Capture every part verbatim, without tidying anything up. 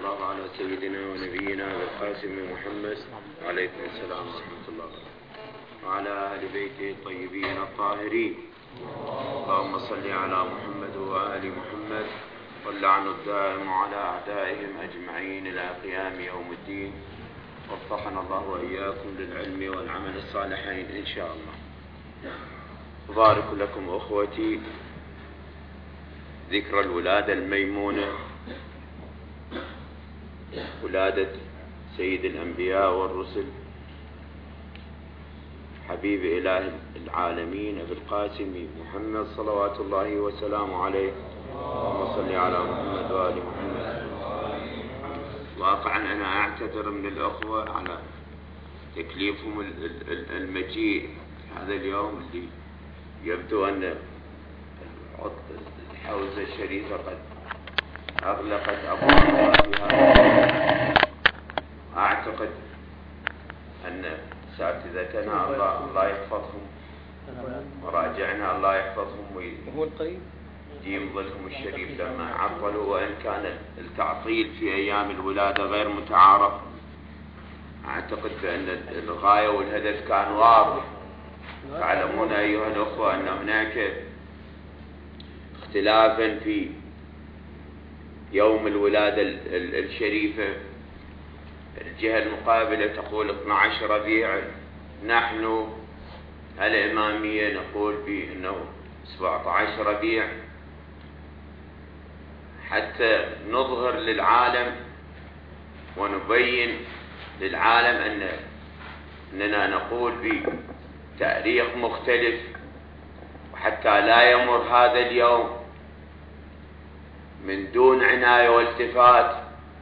الله على سيدنا ونبينا القاسم محمد عليكم السلام ورحمة الله وعلى أهل بيته الطيبين الطاهرين. اللهم صل على محمد وآل محمد واللعن الدائم على أعدائهم أجمعين إلى قيام يوم الدين. وفقنا الله وإياكم للعلم والعمل الصالحين إن شاء الله. أبارك لكم أخوتي ذكرى الولادة الميمونة، ولادة سيد الأنبياء والرسل حبيب إله العالمين أبي القاسم محمد صلوات الله وسلامه عليه. اللهم صل على محمد وآل محمد. واقعا أنا أعتذر من الأخوة على تكليفهم المجيء هذا اليوم اللي يبدو أن الحوزة الشريفة قد أغلقت أبوابها في هذا. أعتقد أن أساتذتنا الله الله يحفظهم، وراجعنا الله يحفظهم ويديم ظلهم الشريف لما عطلوا، وإن كان التعطيل في أيام الولادة غير متعارف. أعتقد بأن الغاية والهدف كان واضح. تعلمون أيها الأخوة أن هناك اختلافا في يوم الولادة الشريفة. الجهة المقابلة تقول اثني عشر ربيع، نحن الإمامية نقول بأنه سبعة عشر ربيع، حتى نظهر للعالم ونبين للعالم أن أننا نقول بتاريخ مختلف، وحتى لا يمر هذا اليوم من دون عناية والتفات.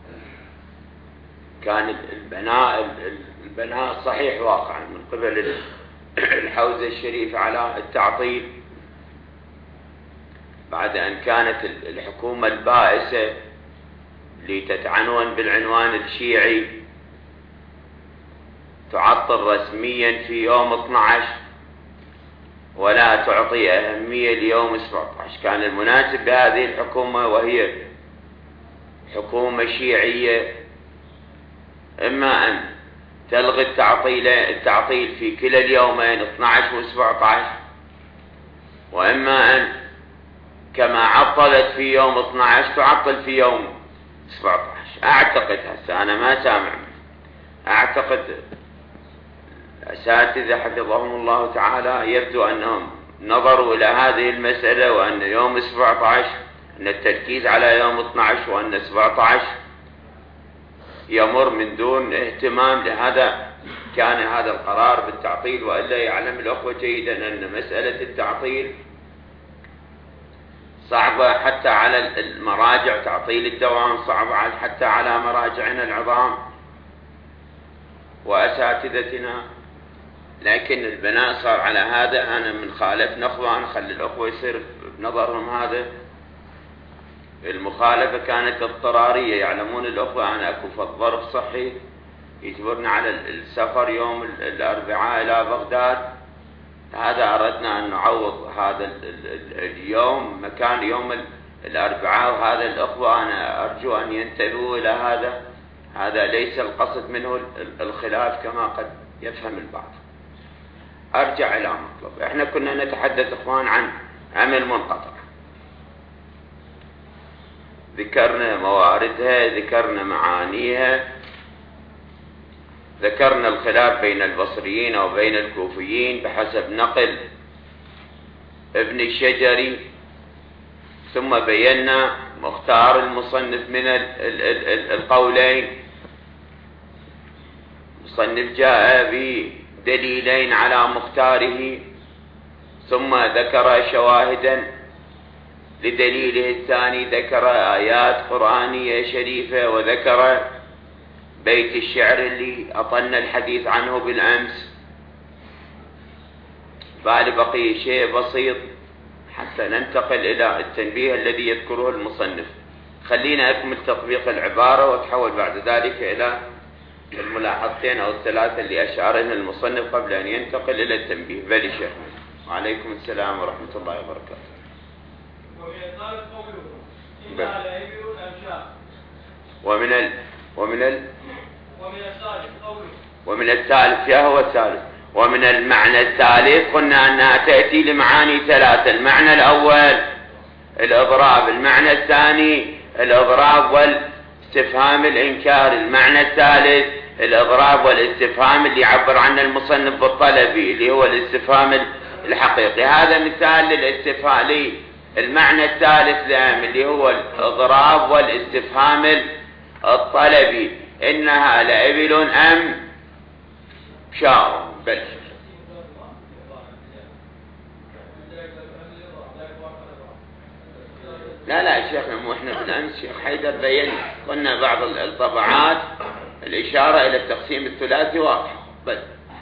كان البناء البناء صحيح واقعا من قبل الحوزة الشريفة على التعطيل، بعد أن كانت الحكومة البائسة اللي تتعنون بالعنوان الشيعي تعطل رسميا في يوم اثني عشر ولا تعطي أهمية ليوم سبعة عشر. كان المناسب بهذه الحكومة، وهي حكومة شيعية، إما أن تلغي التعطيل التعطيل في كلا اليومين اثني عشر و سبعة عشر، وإما أن كما عطلت في يوم اثني عشر تعطل في يوم سبعة عشر. أعتقد هسه أنا ما سامع، أعتقد الأساتذة حفظهم الله تعالى يبدو أنهم نظروا إلى هذه المسألة، وأن يوم سبعة عشر أن التركيز على يوم اثني عشر وأن سبعة عشر يمر من دون اهتمام. لهذا كان هذا القرار بالتعطيل. وإلا يعلم الأخوة جيدا أن مسألة التعطيل صعبة حتى على المراجع، تعطيل الدوام صعب حتى على مراجعنا العظام وأساتذتنا. لكن البناء صار على هذا. أنا من خالف نخوة نخلي الأخوة يصير بنظرهم هذا. المخالفة كانت اضطرارية. يعلمون الأخوة أنا أكو في الظرف صحي يجبرنا على السفر يوم الأربعاء إلى بغداد. هذا أردنا أن نعوض هذا اليوم مكان يوم الأربعاء. وهذا الأخوة أنا أرجو أن ينتبهوا إلى هذا. هذا ليس القصد منه الخلاف كما قد يفهم البعض. أرجع إلى مطلب. إحنا كنا نتحدث إخوان عن عمل منقطع، ذكرنا مواردها، ذكرنا معانيها، ذكرنا الخلاف بين البصريين وبين الكوفيين بحسب نقل ابن الشجري، ثم بينا مختار المصنف من القولين. المصنف جاء بدليلين على مختاره، ثم ذكر شواهدا لدليله الثاني، ذكر آيات قرآنية شريفة، وذكر بيت الشعر اللي أطلنا الحديث عنه بالأمس. بعد بقي شيء بسيط حتى ننتقل إلى التنبيه الذي يذكره المصنف. خلينا أكمل تطبيق العبارة وتحول بعد ذلك إلى الملاحظتين أو الثلاثة اللي أشارها المصنف قبل أن ينتقل إلى التنبيه. بل شيخ. وعليكم السلام ورحمة الله وبركاته. ويقال قوله إن على إبل الأمشاء ومن ال ومن ال ومن الثالث قوله ومن الثالث يا هو الثالث ومن المعنى الثالث قلنا أنها تأتي لمعاني ثلاثة. المعنى الأول الإضراب، المعنى الثاني الإضراب والاستفهام الإنكار، المعنى الثالث الإضراب والاستفهام اللي يعبر عنه المصنف بالطلبي اللي هو الاستفهام الحقيقي. هذا مثال للاستفهام المعنى الثالث لام اللي هو الإضراب والاستفهام الطلبي. إنها لإبل أم شاء بل لا لا يا شيخنا مو احنا بالامس شيخ حيدر بين قلنا بعض الطبعات الاشاره الى التقسيم الثلاثي واضحه بل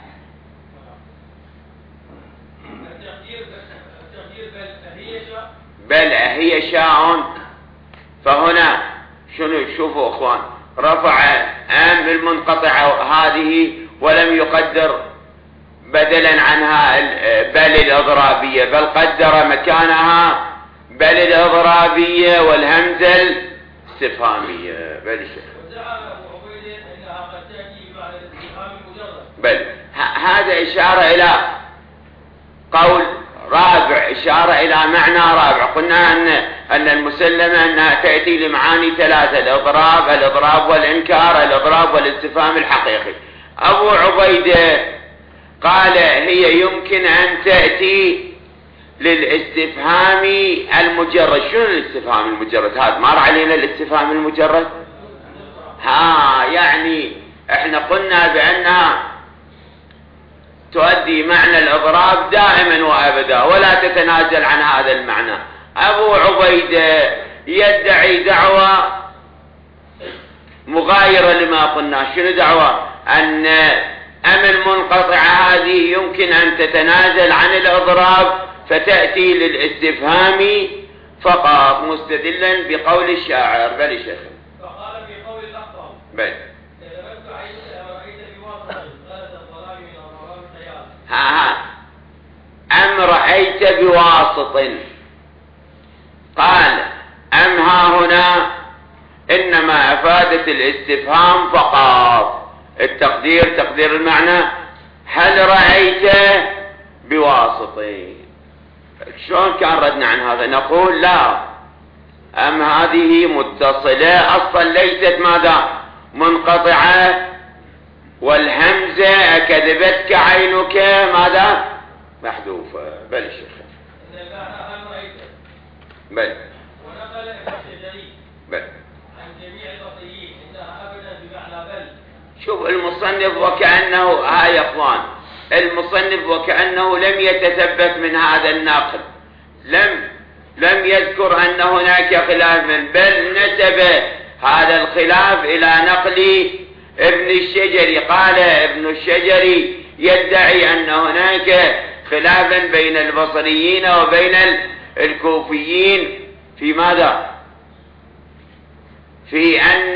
بل هي شاء. فهنا شنو شوفوا اخوان رفع ام المنقطعه هذه ولم يقدر بدلا عنها بل الاضرابيه بل قدر مكانها بل الإضرابية والهمزة الاستفهامية. بل الشيخ بل هذا إشارة إلى قول رابع، إشارة إلى معنى رابع. قلنا أن أن المسلمة أنها تأتي لمعاني ثلاثة: الإضراب الإضراب والإنكار الإضراب والاستفهام الحقيقي. أبو عبيدة قال هي يمكن أن تأتي للاستفهام المجرد. شنو الاستفهام المجرد؟ هذا مر علينا الاستفهام المجرد. ها يعني احنا قلنا بأنها تؤدي معنى الإضراب دائما وأبدا ولا تتنازل عن هذا المعنى. أبو عبيدة يدعي دعوة مغايرة لما قلنا. شنو دعوة؟ أن أم المنقطعة هذه يمكن أن تتنازل عن الإضراب فتأتي للاستفهام فقط مستدلا بقول الشاعر. بل شيخ فقال بقول الأخطر بل ها ها أم رأيت بواسط. قال أم ها هنا إنما أفادت الاستفهام فقط. التقدير تقدير المعنى هل رأيت بواسطين. شلون كان ردنا عن هذا؟ نقول لا، أم هذه متصلة أصلا ليست ماذا منقطعة، والهمزة كذبتك عينك ماذا محذوفة. بل شيخ بل ونقل ابن الشجري بل عن جميع البصريين انها ابدا بمعنى بل. شوف المصنف وكأنه ها يا اخوان المصنف وكأنه لم يتثبت من هذا الناقل، لم لم يذكر أن هناك خلاف من بل نسب هذا الخلاف إلى نقل ابن الشجري. قال ابن الشجري يدعي أن هناك خلافا بين البصريين وبين الكوفيين في ماذا؟ في أن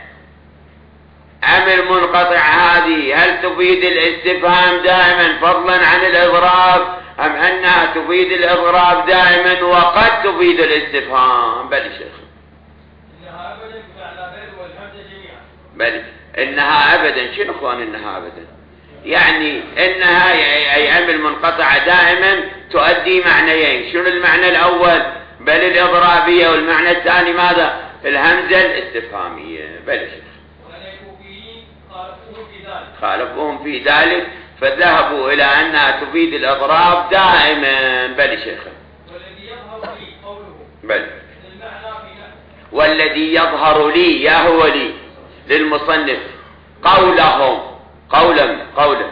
أم المنقطع هذه هل تفيد الاستفهام دائما فضلا عن الإضراب، أم أنها تفيد الإضراب دائما وقد تفيد الاستفهام. بل شيخ إنها أبدا بمعنى بل والهمزة جميعا. بل إنها أبدا. شنو أخوان إنها أبدا؟ يعني إنها أي أم المنقطعة دائما تؤدي معنيين. شنو المعنى الأول؟ بل الإضرابية، والمعنى الثاني ماذا؟ الهمزة الاستفهامية. بل شيخ خالفوهم في ذلك فذهبوا إلى أنها تفيد الإضراب دائما. بل شيخ والذي يظهر لي قوله بل المعنى في والذي يظهر لي يا هو لي للمصنف قولهم قولا قولا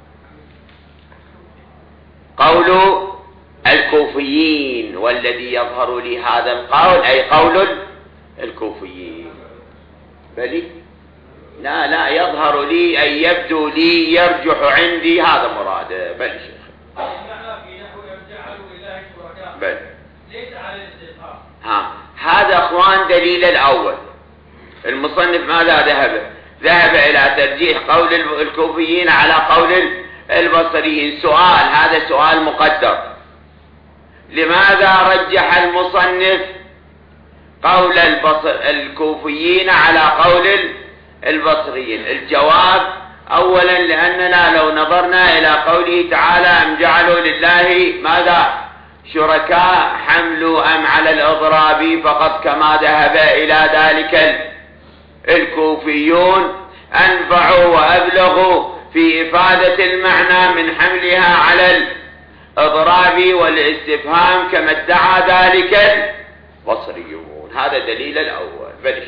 قول الكوفيين. والذي يظهر لي هذا القول أي قول الكوفيين. بل لا لا يظهر لي أي يبدو لي يرجح عندي هذا مراده. بل شيخ المعنى في نحو يجعل لله شركاء بل ليس على الاستثناء. ها هذا اخوان دليل الأول. المصنف ماذا ذهب؟ ذهب إلى ترجيح قول الكوفيين على قول البصريين. سؤال، هذا سؤال مقدر، لماذا رجح المصنف قول البصر الكوفيين على قول البصريين؟ الجواب: أولا لأننا لو نظرنا إلى قوله تعالى: أم جعلوا لله ماذا شركاء حملوا أم على الإضراب، فقد كما ذهب إلى ذلك الكوفيون أنفعوا وأبلغوا في إفادة المعنى من حملها على الإضراب والاستفهام كما ادعى ذلك البصريون. هذا دليل الأول. بل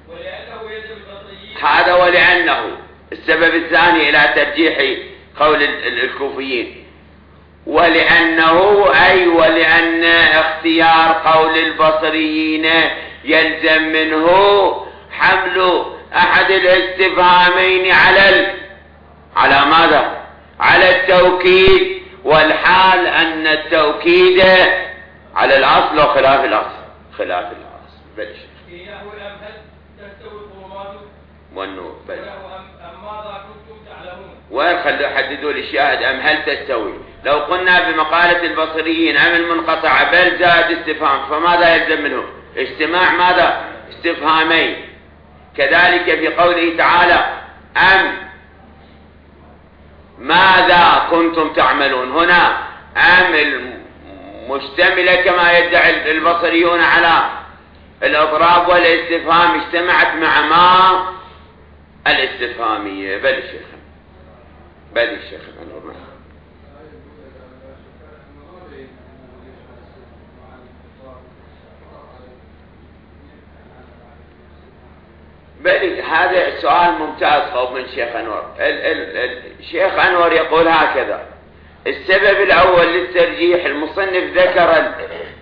هذا ولأنه السبب الثاني إلى ترجيح قول الكوفيين، ولأنه أي ولأن اختيار قول البصريين يلزم منه حمل أحد الاستفهامين على ال... على ماذا؟ على التوكيد، والحال أن التوكيد على الأصل وخلاف الأصل خلاف الأصل. بل والنور. بل وين خلوا يحددوا للشاهد أم هل تستوي؟ لو قلنا بمقالة البصريين أم المنقطع بل زاد استفهام، فماذا يلزم منه؟ اجتماع ماذا؟ استفهامين. كذلك في قوله تعالى: أم ماذا كنتم تعملون، هنا أم المشتملة كما يدعي البصريون على الإضراب والاستفهام اجتمعت مع ما الاستفهامية. بل الشيخ بل الشيخ أنور بل هذا سؤال ممتاز قوم من شيخ أنور. الشيخ أنور يقول هكذا: السبب الأول للترجيح، المصنف ذكر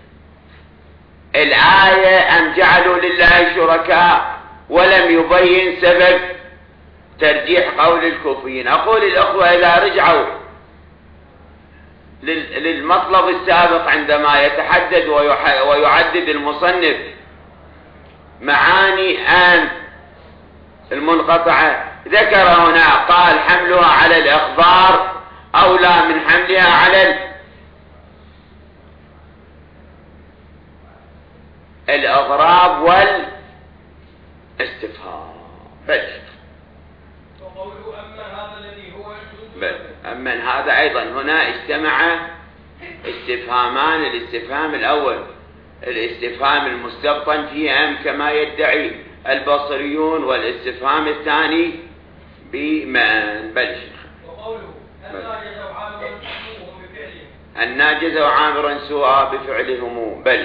الآية أم جعلوا لله شركاء ولم يبين سبب ترجيح قول الكوفيين. أقول الأخوة إذا رجعوا للمطلب السابق عندما يتحدد ويعدد المصنف معاني أن المنقطعة، ذكر هنا قال حملها على الإخبار أولى من حملها على الإضراب والاستفهام. بل وقوله أما هذا الذي هو بل أما هذا أيضا هنا اجتمع استفهامان: الاستفهام الأول الاستفهام المستبطن فيه أم كما يدعي البصريون، والاستفهام الثاني بمن. بل وقوله الناجز وعامر سوءهم بفعلهم الناجز وعامر سوء بفعلهم. بل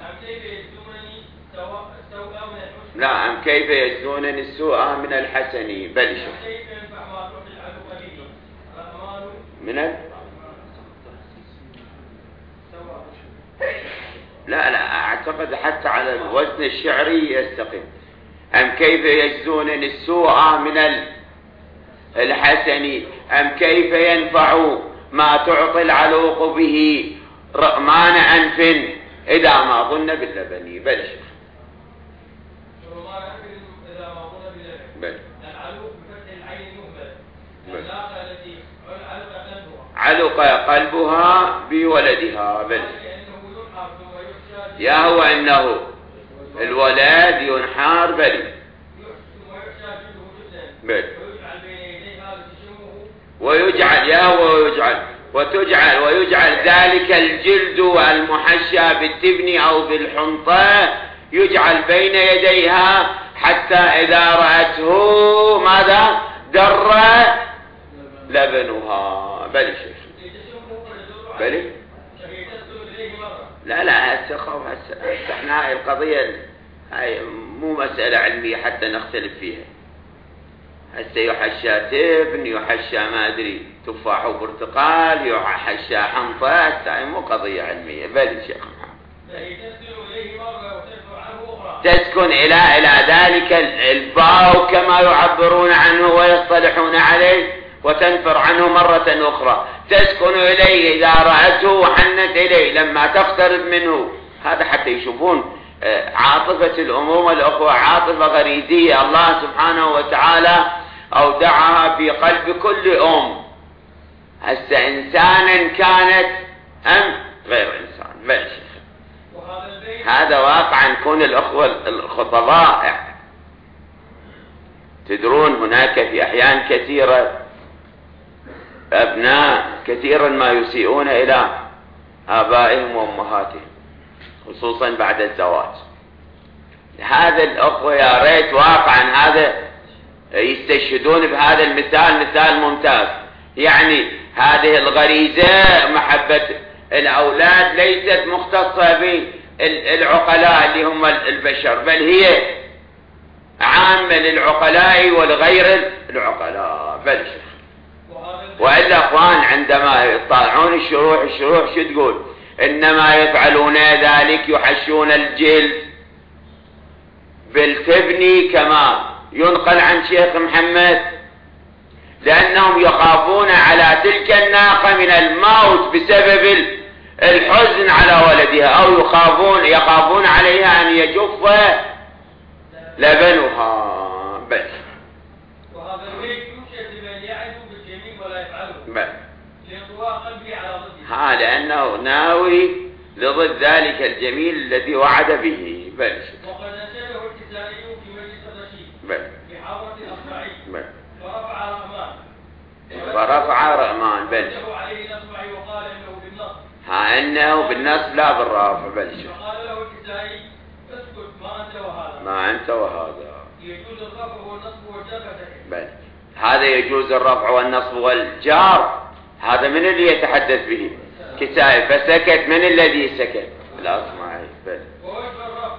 لا أم كيف يجزونني السوء من الحسن. بل من ال... لا لا أعتقد حتى على الوزن الشعري يستقيم. أم كيف يجزونني السوء من الحسن أم كيف ينفع ما تعطي العلوق به رأمان أنف إذا ما ظن باللبن. بل بل علق قلبها بولدها. بل يا هو إنه الولد ينحار. بل بل ويجعل يا هو ويجعل وتجعل ويجعل ذلك الجلد المحشى بالتبن أو بالحنطة يجعل بين يديها حتى إذا رأته ماذا در لبنها. بل شيخ بل لا لا هسه خوف هسه احنا هاي القضية هاي مو مسألة علمية حتى نختلف فيها. هسه يحشى تبن يحشى ما أدري تفاح وبرتقال يحشى حنطة، هاي مو قضية علمية. بل شيخ تسكن إلى إلى ذلك الباو كما يعبرون عنه ويصطلحون عليه، وتنفر عنه مرة أخرى، تسكن إليه إذا رأته وحنت إليه لما تقترب منه. هذا حتى يشوفون عاطفة الأمومة الأخوة، عاطفة غريزية الله سبحانه وتعالى أودعها في قلب كل أم، هسه إنسانا كانت أم غير إنسان. بل وهذا البيت هذا واقعا كون الأخوة الخطباء تدرون هناك في أحيان كثيرة أبناء كثيرا ما يسيئون إلى آبائهم وأمهاتهم خصوصا بعد الزواج. هذا الأخوة يا ريت واقعا هذا يستشهدون بهذا المثال، مثال ممتاز. يعني هذه الغريزة محبة الأولاد ليست مختصة بالعقلاء اللي هم البشر، بل هي عامة للعقلاء والغير العقلاء. بل وإلا أخوان عندما يطالعون الشروح الشروح شو تقول؟ إنما يفعلون ذلك يحشون الجلد بالتبني كما ينقل عن شيخ محمد، لأنهم يخافون على تلك الناقة من الموت بسبب الحزن على ولدها، أو يخافون يخافون عليها أن يجف لبنها. بس وهذا الويل يوجد لمن يعد بالجميل ولا يفعله بس لانطواء قلبه على ضده، ها لأنه ناوي لضد ذلك الجميل الذي وعد به. بل وقد نشره الكسائي في مجلس الرشيد بل بحضرة الأصبعي بل فرفع رأمان فرفع رأمان. بل وجه عليه الأصبعي وقال إنه بالنص، ها إنه بالنصب لا بالرافع. بل فقال له الكسائي اسكت ما أنت وهذا ما أنت وهذا يجوز الرفع والنصب والجر. بل هذا يجوز الرفع والنصب والجار، هذا من اللي يتحدث به كسائي، فسكت. من الذي سكت؟ الأصمعي. بل ووجه الرفع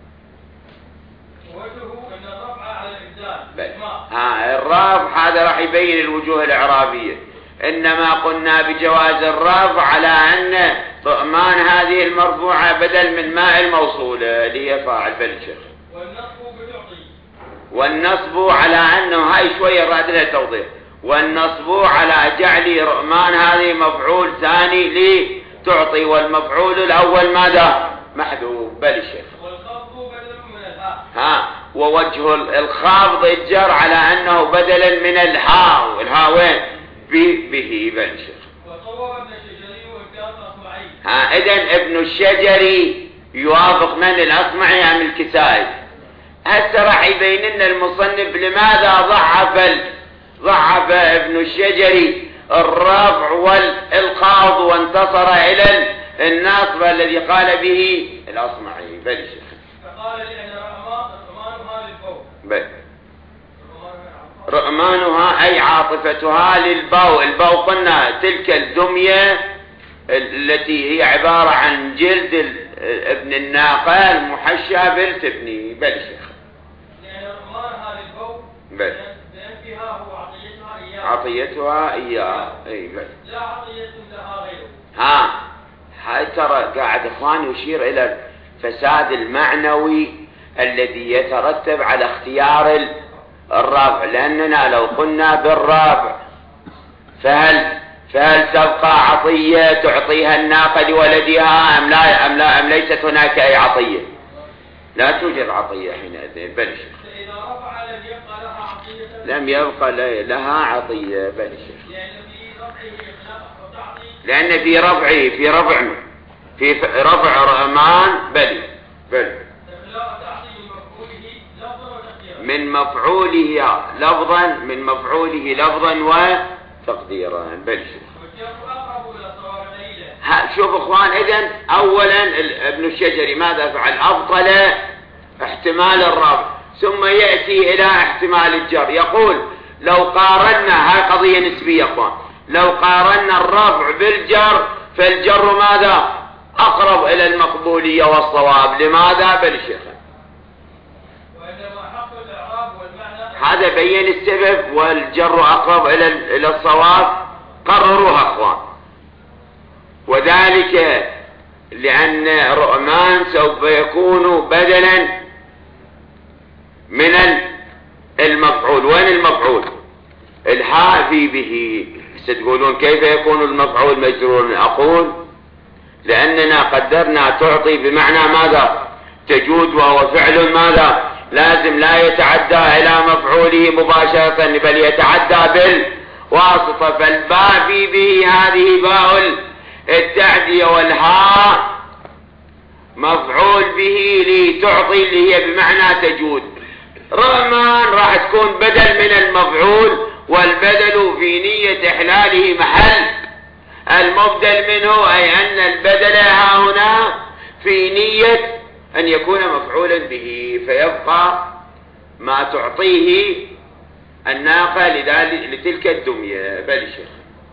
ووجهه أن الرفع على الإبدال. بل ها الرفع هذا راح يبين الوجوه الإعرابية، إنما قلنا بجواز الرفع على أن طعمان هذه المرفوعة بدل من ماء الموصولة اللي هي فاعل. بل شيخ والنصب بتعطي والنصب على أنه هاي شوية راد لها توضيح. والنصب على جعل رأمان هذه مفعول ثاني لتعطي، والمفعول الأول ماذا؟ محذوف. بل الشيخ والخفض بدل من الهاء. ها ووجه الخافض الجر على أنه بدلا من الهاء، الهاء وين؟ به. بل الشيخ وصوب ابن الشجري وكان الأصمعي. ها إذن ابن الشجري يوافق من الأصمعي أم الكسائي؟ هسه راح يبين لنا المصنف لماذا ضعف ضعف ابن الشجري الرفع والخفض وانتصر الى الناصب الذي قال به الأصمعي. بل شيخ فقال لأن رأمانها للبو. بل رأمانها أي عاطفتها للبو. البو قلنا تلك الدمية التي هي عبارة عن جلد ابن الناقة المحشى بالتبني. بل شيخ لأن رأمانها للبو بل لأنفها هو عطيتها إياه عطيتها إياه. أي بل لا عطية لها غيره. ها هاي ترى قاعد إخوان يشير إلى الفساد المعنوي الذي يترتب على اختيار الرفع، لأننا لو قلنا بالرفع فهل فهل تبقى عطية تعطيها الناقة لولدها أم لا أم لا أم ليست هناك أي عطية؟ لا توجد عطية حينئذ. بل إذا رفع لم يبقى لها عطية لم يبقى لها عطية. بل لأن في رفعه تعطي لأن في رفعه في رفع في رفع رأمان. بل بل من مفعوله لفظا من مفعوله لفظا وتقديرا. بل شوف اخوان، اذن اولا ابن الشجري ماذا فعل؟ ابطل احتمال الرفع ثم يأتي الى احتمال الجر. يقول لو قارنا، هاي قضية نسبية اخوان، لو قارنا الرفع بالجر فالجر ماذا؟ اقرب الى المقبولية والصواب. لماذا؟ بل شيخ هذا بين السبب والجر أقرب إلى الصواب. قرروها أخوان، وذلك لأن رؤمان سوف يكون بدلا من المفعول. وين المفعول؟ الهاء في به. ستقولون كيف يكون المفعول مجرور؟ أقول لأننا قدرنا تعطي بمعنى ماذا؟ تجود، وهو فعل ماذا؟ لازم لا يتعدى إلى مفعوله مباشرة بل يتعدى بالواسطة. فالباء في به هذه باء التعدية، والهاء مفعول به لتعطي اللي هي بمعنى تجود. رغمان راح تكون بدل من المفعول، والبدل في نية إحلاله محل المبدل منه، أي أن البدل ها هنا في نية أن يكون مفعولا به، فيبقى ما تعطيه الناقة لذلك لتلك الدمية. بل شيخ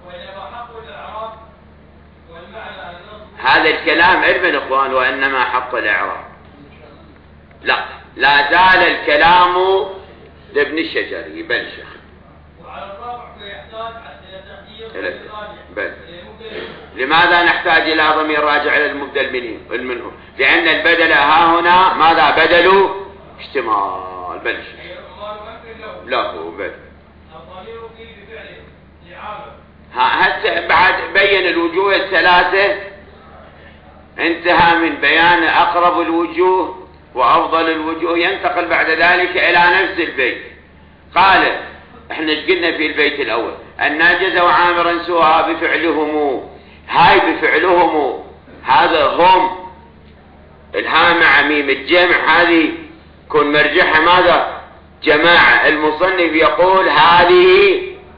هذا الكلام علم اخوان، وانما حق الاعراب. لا لا زال الكلام لابن الشجري. بل شيخ وعلى الرابع فيحتاج الى تغيير بل لماذا نحتاج الى ضمير راجع الى المبدل منه منه لان البدل ها هنا ماذا؟ بدل اشتمال. بل شيخ له بل الضمير فيه بفعله لعامل. ها هسه بعد بين الوجوه الثلاثة، انتهى من بيان أقرب الوجوه وأفضل الوجوه، ينتقل بعد ذلك إلى نفس البيت. قال احنا ايش قلنا في البيت الأول؟ أن ناجز وعامرا سوها بفعلهم، هاي بفعلهم هذا هم الها مع ميم الجمع، هذه كن مرجحها ماذا؟ جماعة. المصنف يقول هذه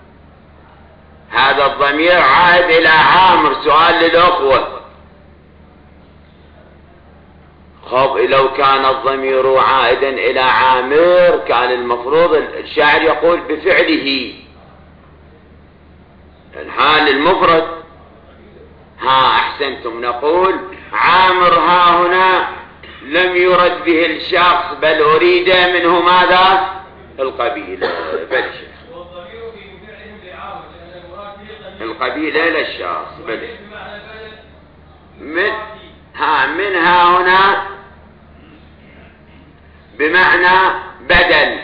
هذا الضمير عائد إلى عامر. سؤال للأخوة، خب لو كان الضمير عائدا إلى عامر كان المفروض الشاعر يقول بفعله، الحال المفرد. ها أحسنتم، نقول عامر ها هنا لم يرد به الشخص بل أريد منه ماذا؟ القبيلة. بل شيخ القبيلة للشخص. بل من ها من ها هنا بمعنى بدل.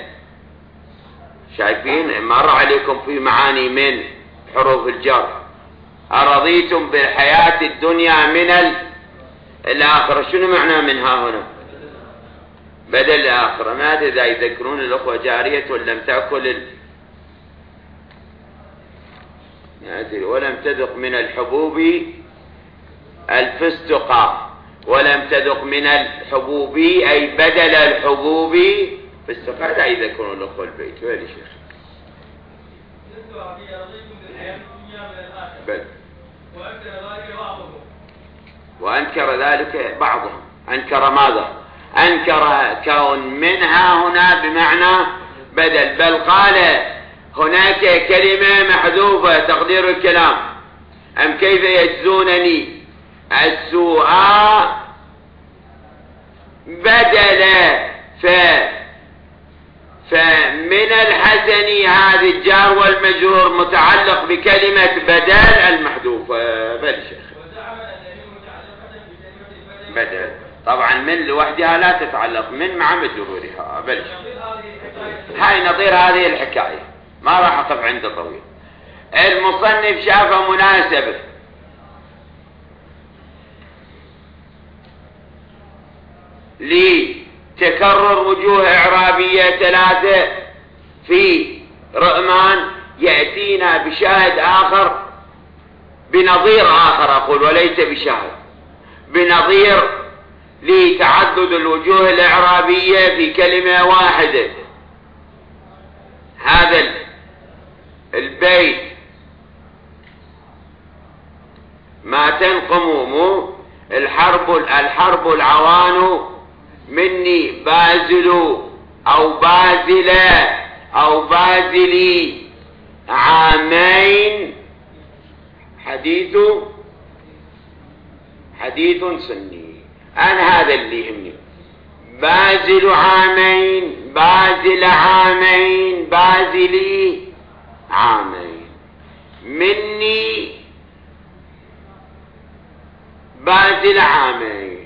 شايفين مر عليكم في معاني من حروف الجر. أرضيتم بالحياة الدنيا من الآخرة، شنو معنى من ها هنا؟ بدل الآخرة. ماذا إذا يذكرون الأخوة جارية لم تأكل ال... ولم تذق من الحبوب الفستق، ولم تذق من الحبوب أي بدل الحبوب فستق. هذا يذكرون الأخوة البيت. وين شيخ؟ بل وأنكر ذلك بعضهم. أنكر ماذا؟ أنكر كون منها هنا بمعنى بدل. بل قال هناك كلمة محذوفة تقدير الكلام، أم كيف يجزونني السوء بدل ف فمن الحسن هذا الجار والمجرور متعلق بكلمة بدل المحذوفة. بل شيخ بدل طبعا من لوحدها لا تتعلق، من مع مجرورها. بل هاي نظير هذه الحكاية، ما راح أقف عند طويل. المصنف شاف مناسبة لتكرر وجوه إعرابية ثلاثة في رأمان، يأتينا بشاهد آخر بنظير آخر أقول وليس بشاهد، بنظير لتعدد الوجوه الإعرابية في كلمة واحدة. هذا البيت ما تنقم الحرب الحرب العوان مني بازل أو بازلة أو بازلي عامين حديث حديث سني. أنا هذا اللي يهمني، بازل عامين بازل عامين بازلي عامين، مني بازل عامين.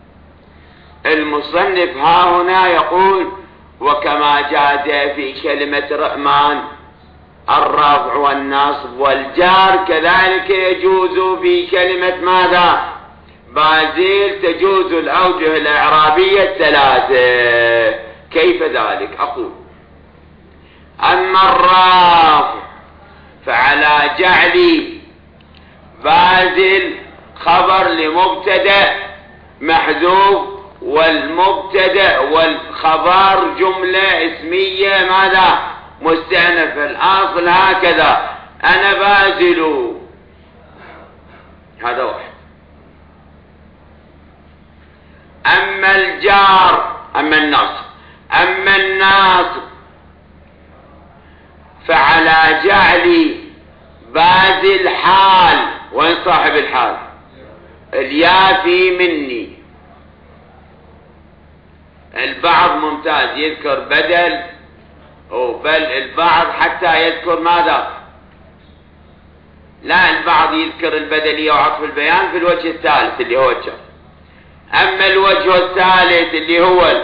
المصنف ها هنا يقول وكما جاء في كلمة رأمان الرفع والنصب والجار كذلك يجوز في كلمة ماذا؟ بازل، تجوز الأوجه الإعرابية الثلاثة. كيف ذلك؟ أقول أما الرافع فعلى جعل بازل خبر لمبتدأ محذوف والمبتدأ والخبر جملة اسمية ماذا مستأنف. الأصل هكذا أنا بازل، هذا واحد. أما الجار أما الناصب أما الناصب فعلى جعل بازل حال. وين صاحب الحال؟ اليا في مني. البعض ممتاز يذكر بدل، بل البعض حتى يذكر ماذا؟ لا، البعض يذكر البدلية وعطف البيان في الوجه الثالث اللي هو الجر. أما الوجه الثالث اللي هو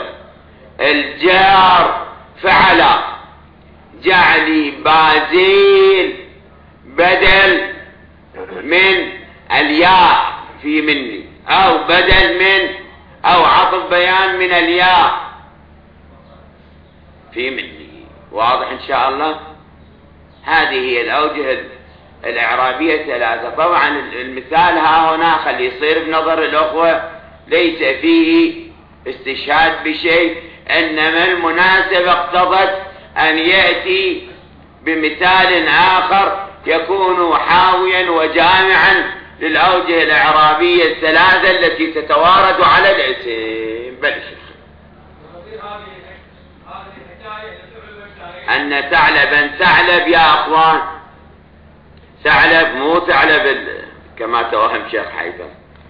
الجار فعل جعل بازيل بدل من الياء في مني، أو بدل من أو عطف بيان من الياء في مني. واضح إن شاء الله؟ هذه هي الأوجه الإعرابية ثلاثة. طبعا المثال ها هنا خلي يصير بنظر الأخوة ليس فيه استشهاد بشيء، إنما المناسبة اقتضت أن يأتي بمثال آخر يكون حاويا وجامعا للأوجه الإعرابية الثلاثة التي تتوارد على الاسم. بل أن ثعلبا ثعلب يا أخوان، ثعلب مو ثعلب كما توهم شيخ حيدر،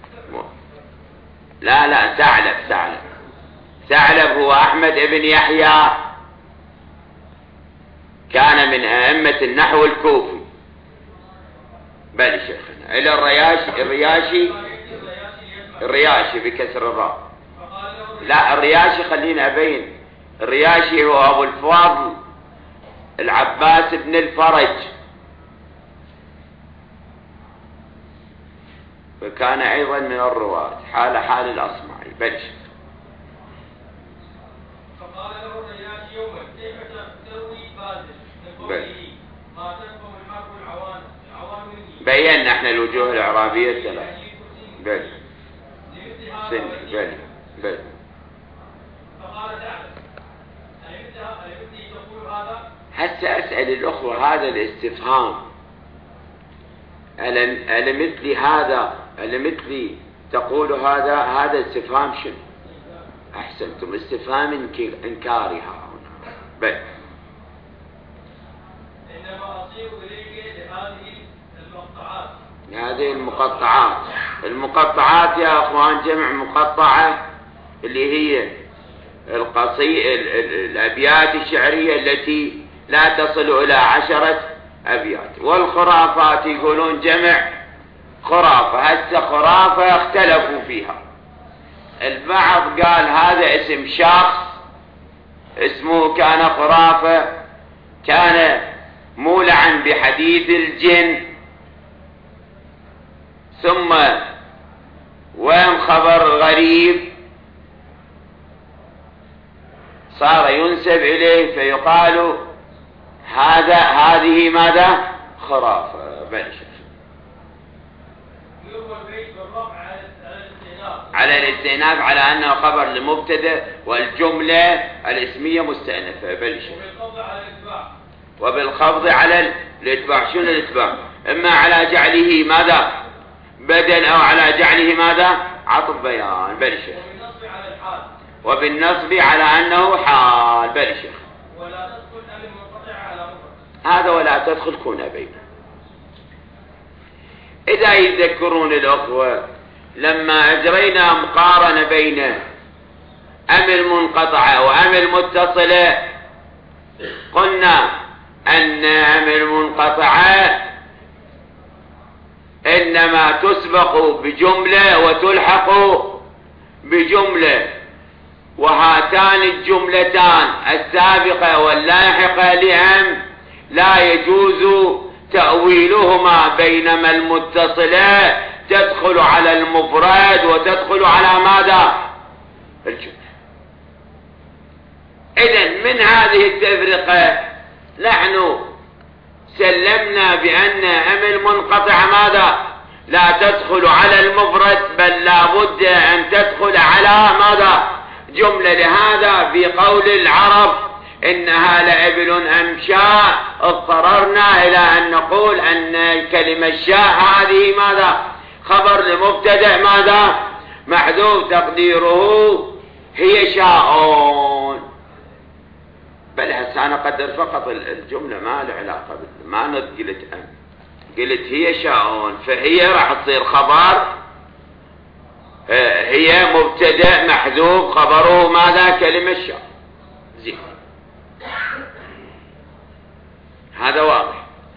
لا لا ثعلب ثعلب ثعلب هو أحمد بن يحيى، كان من أئمة النحو الكوفي. بل شيخنا إلى الرياشي الرياشي الرياشي بكسر الراء، لا الرياشي خلينا أبين. الرياشي هو أبو الفضل العباس بن الفرج، وكان أيضا من الرواة حال حال الأصمعي. بل فقال له الرياشي يوما كيف تروي بازل من قوله ما تنفع المرء العوان العوان مني. بينا احنا الوجوه الإعرابية الثلاث. بل سن بل بل فقال تعالى ألمتني تقول هذا؟ هسه أسأل الأخوة هذا الاستفهام ألم ألمثلي هذا ألمثلي تقول هذا هذا استفهام شنو؟ أحسنتم، استفهام إنكاري هنا. بل إنما أصير إليك لهذه المقطعات. هذه المقطعات المقطعات يا أخوان جمع مقطعة اللي هي القصي الأبيات الشعرية التي لا تصل إلى عشرة أبيات. والخرافات يقولون جمع خرافة. هسه خرافة اختلفوا فيها. البعض قال هذا اسم شخص اسمه كان خرافة، كان مولعا بحديث الجن، ثم وين خبر غريب صار ينسب إليه فيقال هذا هذه ماذا خرافة. بلش على الاستئناف على أنه خبر لمبتدأ والجملة الاسمية مستأنفة. بلش وبالخفض على الاتباع. شنو الاتباع؟ إما على جعله ماذا بدل أو على جعله ماذا عطف بيان. بلش وبالنصب على أنه حال. بلش ولا تدخل ألم منقطع على مفرد. هذا ولا تدخل كون بينه. إذا يذكرون الأخوة لما أجرينا مقارنة بين أم المنقطعة وأم المتصلة قلنا أن أم المنقطعة إنما تسبق بجملة وتلحق بجملة، وهاتان الجملتان السابقة واللاحقة لأم لا يجوز تأويلهما، بينما المتصلة تدخل على المفرد وتدخل على ماذا الجملة. إذن من هذه التفرقة نحن سلمنا بأن أم المنقطع ماذا لا تدخل على المفرد، بل لا بد أن تدخل على ماذا؟ جملة. لهذا في قول العرب إنها لإبل أمشاء اضطررنا إلى أن نقول أن كلمة شاء هذه ماذا؟ خبر لمبتدأ ماذا؟ محذوف تقديره هي شاءون. بل هسه أنا قدر فقط الجملة ما له علاقة، ما قلت أن قلت هي شاءون، فهي راح تصير خبر، هي مبتدأ محذوف خبره ماذا؟ كلمة شاء. زين، هذا واضح.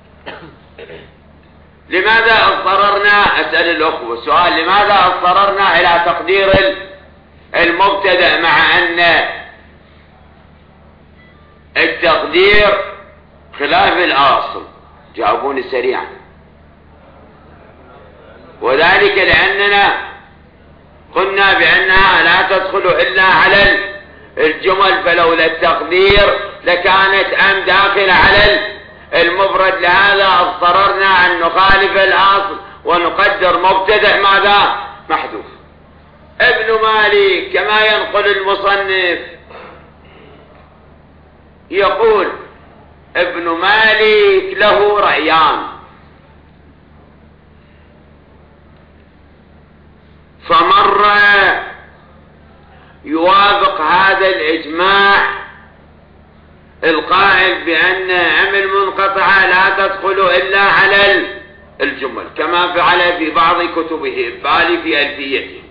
لماذا اضطررنا؟ أسأل الأخوة سؤال، لماذا اضطررنا إلى تقدير المبتدأ مع أن التقدير خلاف الأصل؟ جاوبوني سريعا. وذلك لأننا قلنا بأنها لا تدخل إلا على الجمل، فلولا التقدير لكانت أم داخل على المفرد. لهذا اضطررنا أن نخالف الأصل ونقدر مبتدأ ماذا؟ محذوف. ابن مالك كما ينقل المصنف يقول ابن مالك له رأيان، فمرة يوافق هذا الإجماع القائل بأن أم المنقطعة لا تدخل إلا على الجمل، كما فعل في بعض كتبه، بالي في ألفيته.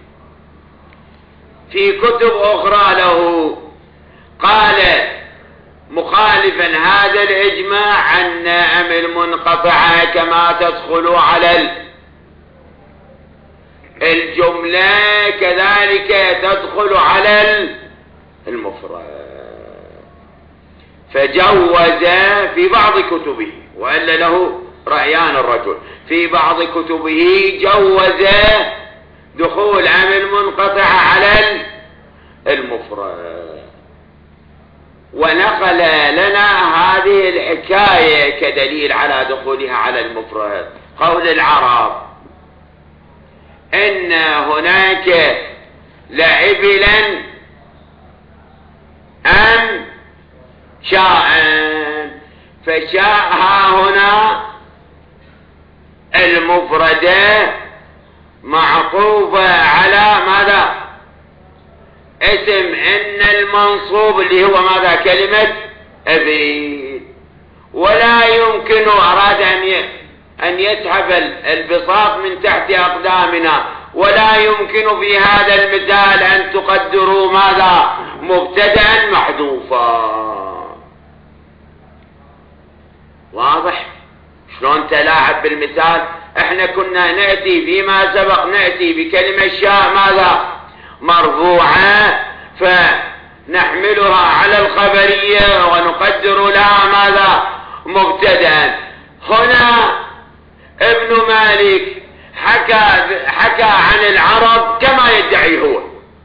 في كتب أخرى له قال مخالفا هذا الإجماع أن أم المنقطعة كما تدخل على الجملة كذلك تدخل على المفرد، فجوز في بعض كتبه، وإلا له رأيان الرجل، في بعض كتبه جوز دخول أم المنقطعة على المفرد، ونقل لنا هذه الحكاية كدليل على دخولها على المفرد. قول العرب إن هناك لإبلا أم شاء، فشاء ها هنا المفردة معطوفة على ماذا؟ اسم إن المنصوب اللي هو ماذا؟ كلمة أبي. ولا يمكن أراد أن أن يسحب البساط من تحت أقدامنا، ولا يمكن في هذا المثال أن تقدروا ماذا؟ مبتدأ محذوفا. واضح شلون تلاعب بالمثال؟ احنا كنا نأتي فيما سبق نأتي بكلمة شاء ماذا؟ مرفوعة، فنحملها على الخبرية ونقدر لها ماذا؟ مبتدأ. هنا ابن مالك حكى حكى عن العرب كما يدعي هو،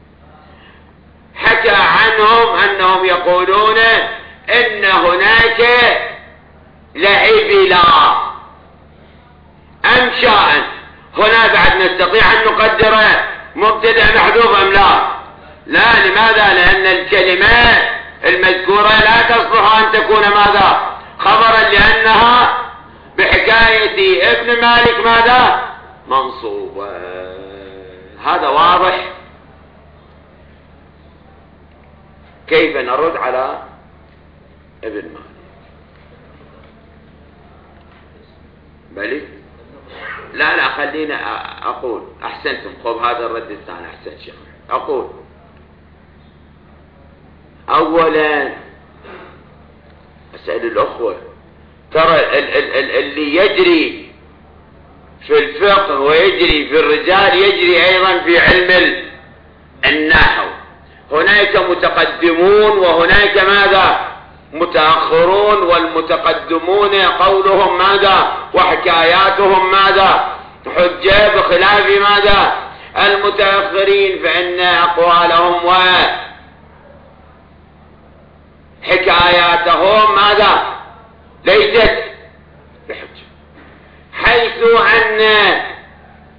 حكى عنهم أنهم يقولون إن هناك لإبلا أم شاء. هنا بعد نستطيع أن نقدر مبتدأ محذوف أم لا؟ لا. لماذا؟ لأن الكلمة المذكورة لا تصلح أن تكون ماذا؟ خبرا، لأنها بحكاية ابن مالك ماذا؟ منصوبة. هذا واضح. كيف نرد على ابن مالك؟ بلي لا لا خلينا أقول. أحسنتم، خذ هذا الرد الثاني أحسن شيء. أقول أولا أسأل الأخوة، ترى ال ال ال اللي يجري في الفقه ويجري في الرجال يجري أيضا في علم النحو. هناك متقدمون وهناك ماذا؟ متأخرون. والمتقدمون قولهم ماذا؟ وحكاياتهم ماذا؟ حجة، بخلاف ماذا؟ المتأخرين، فإن أقوالهم وحكاياتهم ماذا؟ ليست بحجة. حيث أن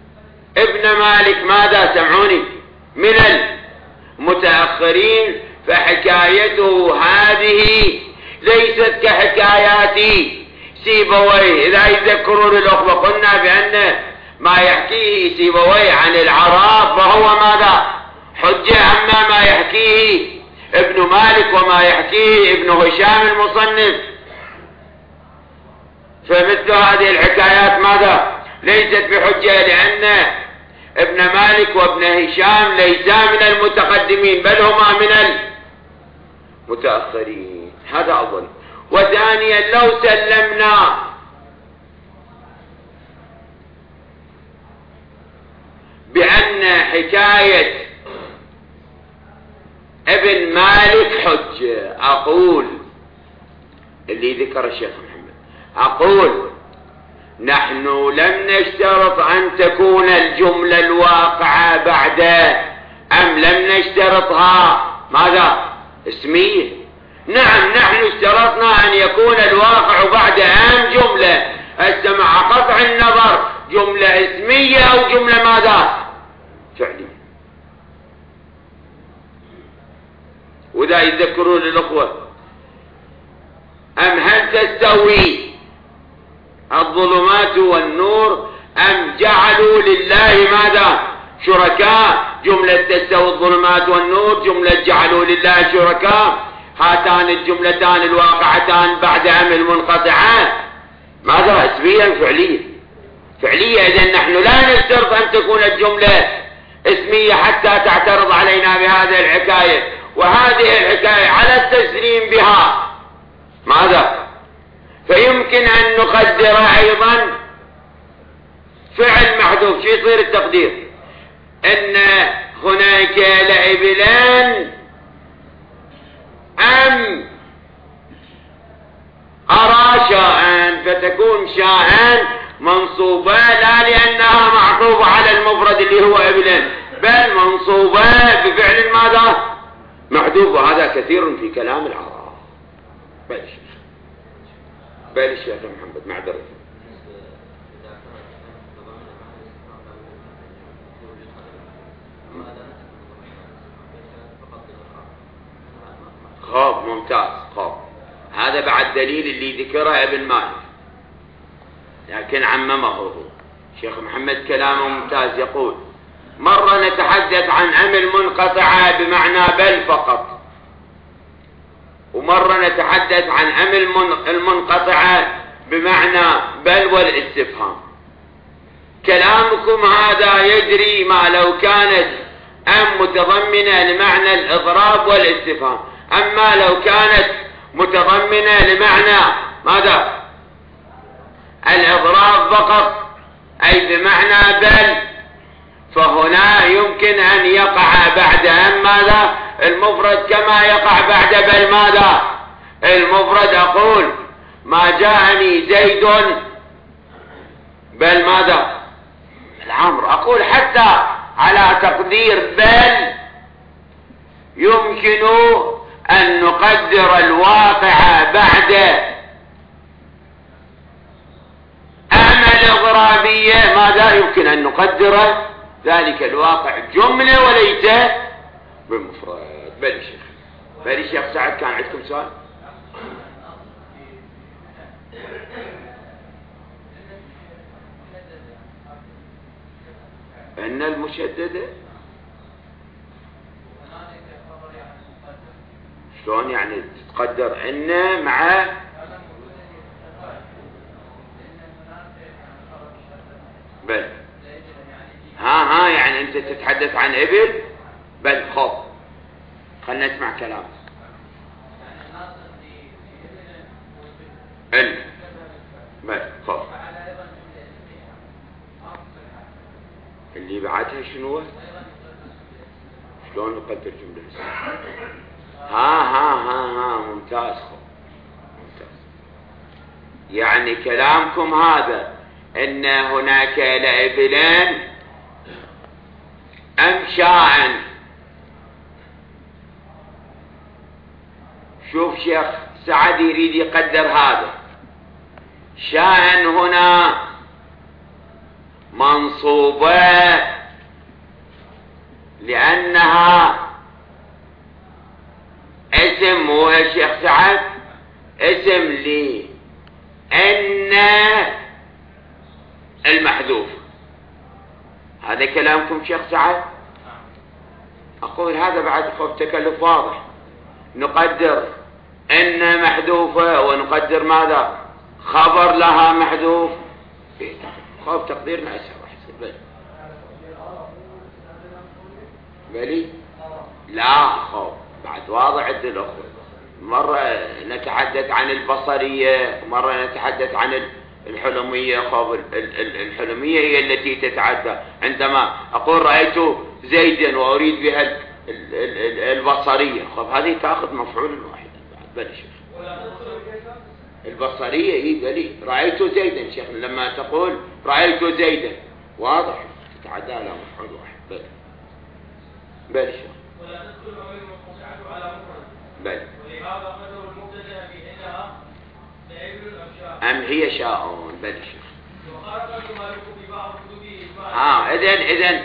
مالك ماذا؟ سمعوني، من المتأخرين، فحكايته هذه ليست كحكايات سيبويه. إذا يذكرون الأخوة قلنا بأن ما يحكيه سيبويه عن العرب فهو ماذا؟ حجة. أما ما يحكيه ابن مالك وما يحكيه ابن هشام المصنف فمثل هذه الحكايات ماذا؟ ليست بحجة، لأن ابن مالك وابن هشام ليسا من المتقدمين بل هما من المتأخرين. هذا أظن. وثانيا لو سلمنا بأن حكاية ابن مالك حجة، أقول اللي ذكر الشيخ محمد، أقول نحن لم نشترط أن تكون الجملة الواقعة بعد، أم لم نشترطها ماذا؟ اسمية. نعم نحن اشترطنا أن يكون الواقع بعد أم جملة، مع قطع النظر جملة اسمية أو جملة ماذا؟ فعلية. وذا يذكرون الأخوة، أم هل تستوي الظلمات والنور أم جعلوا لله ماذا؟ شركاء. جملة تستوي الظلمات والنور، جملة جعلوا لله شركاء، هاتان الجملتان الواقعتان بعد أم المنقطعات ماذا؟ اسميا فعلية. فعلية. إذن نحن لا نشترط أن تكون الجملة اسمية حتى تعترض علينا بهذه الحكاية، وهذه الحكاية على التسليم بها ماذا؟ فيمكن أن نقدر أيضا فعل محذوف. شو يصير التقدير؟ أن هناك لإبلان أم أرى شاء، فتكون شاء منصوبة لا لأنها معطوفة على المفرد اللي هو إبلان، بل منصوبة بفعل ماذا؟ محذوف. وهذا كثير في كلام العرب. بل الشيخ بل الشيخ محمد معذرة. خاب ممتاز. خاب هذا بعد دليل اللي ذكره ابن مالك، لكن عممه هو. شيخ محمد كلامه ممتاز. يقول مرة نتحدث عن أم المنقطعة بمعنى بل فقط، ومرة نتحدث عن أم المنقطعة بمعنى بل والاستفهام. كلامكم هذا يجري ما لو كانت أم متضمنة لمعنى الإضراب والاستفهام، أما لو كانت متضمنة لمعنى ماذا؟ الإضراب فقط، أي بمعنى بل، فهنا يمكن أن يقع بعد أم ماذا؟ المفرد، كما يقع بعد بل ماذا؟ المفرد. أقول ما جاءني زيد بل ماذا؟ العمر. أقول حتى على تقدير بل يمكن أن نقدر الواقع بعد أم الإضرابية ماذا؟ يمكن أن نقدر ذلك الواقع جملة وليس بمفرد. بل شيخ بل شيخ سعد كان عندكم سؤال؟ أن المشددة شلون يعني تقدر أن مع بل؟ ها ها يعني أنت تتحدث عن إبل بل. خب خلنا نسمع كلام ال بل. خب اللي بعدها شنو؟ شلون نقدر جملة اسمية؟ ها ها ها ها ممتاز. خب ممتاز. يعني كلامكم هذا ان هناك لإبلان أم شاء. شوف شيخ سعد يريد يقدر هذا. شاء هنا منصوبة لأنها اسم، مو يا شيخ سعد، اسم لي أن المحذوف. هذا كلامكم شيخ سعد؟ أقول هذا بعد خوف تكلف واضح. نقدر أن محذوفة ونقدر ماذا؟ خبر لها محذوف. خوف تقديرنا أسهل. بل بلي لا خوف بعد واضح عند الأخوة. مرة نتحدث عن البصرية، مرة نتحدث عن الحلمية. خوف الحلمية هي التي تتعدى. عندما أقول رأيت زيدا وأريد بها البصرية، خوف هذه تأخذ مفعول واحد. بلي شوف البصرية هي بلي رأيت زيدا شيخ، لما تقول رأيت زيدا واضح تتعدى على مفعول واحد. بل بل شيخ ولا تدخل أول المقطعة على مفرد. بل ولهذا قدر المبتدأ بأنها لعبل أم شاء أم هي شاء. بل شيخ وخالف ابن مالك في بعض كتبه إجماع. اه إذن إذن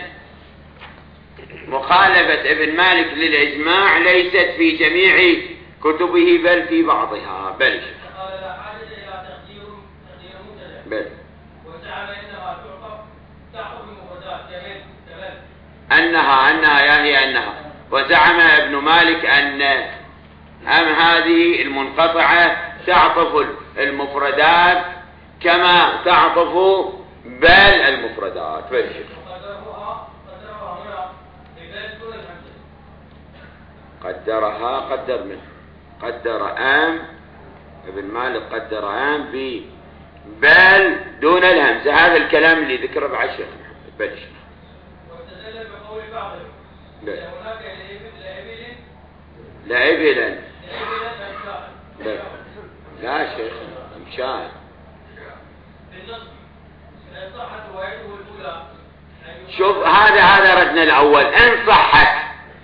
مخالفة ابن مالك للإجماع ليست في جميع كتبه بل في بعضها. بل شيخ قال لا حاجة إلى تقدير تقدير مبتدأ. بل وزعم انها تعقب تعقب المفردات كمن كمن انها انها يا هي انها. وزعم ابن مالك ان ام هذه المنقطعه تعطف المفردات كما تعطف بل المفردات. بل قدرها قدرها هنا ببل دون الهمزه. قدرها قدر منه قدر ام ابن مالك قدر ام ب بل دون الهمزة. هذا الكلام اللي ذكره بعشر محمد. بل واستدل بقول بعضهم هناك لإبل لإبلا لإبل لا شيخ مشان بالنصب فإن صحت روايته الأولى. شوف هذا هذا ردنا الأول إن صحت.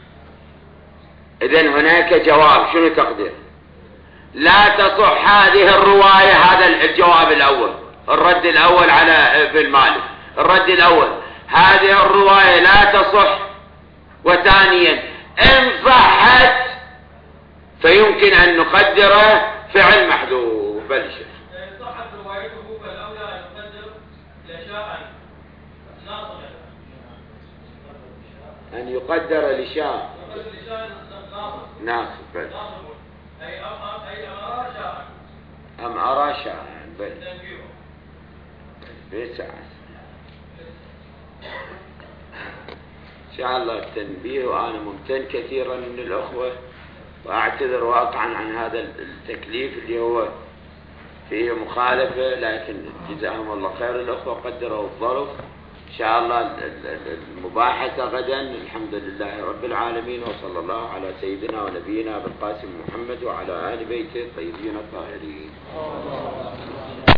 إذن هناك جواب شنو تقدير؟ لا تصح هذه الرواية. هذا الجواب الأول، الرد الأول على ابن مالك. الرد الأول هذه الرواية لا تصح. وثانيا إن صحت فيمكن أن نقدر فعل محذوف. بل شيخ فإن صحت روايته فالأولى أن نقدر لشاء ناصبا. أن يقدر لشاء لشاء ناصب. بل ناصب أي أم أي أمر شاء أم أرى شاء. بل تنبيه بيسعى إن شاء الله التنبيه. وأنا ممتن كثيرا من الأخوة وأعتذر واقعا عن هذا التكليف اللي هو فيه مخالفة، لكن جزاهم الله خير الأخوة قدروا الظرف. إن شاء الله المباحثة غدا. الحمد لله رب العالمين، وصلى الله على سيدنا ونبينا بالقاسم محمد وعلى آل بيته الطيبين الطاهرين.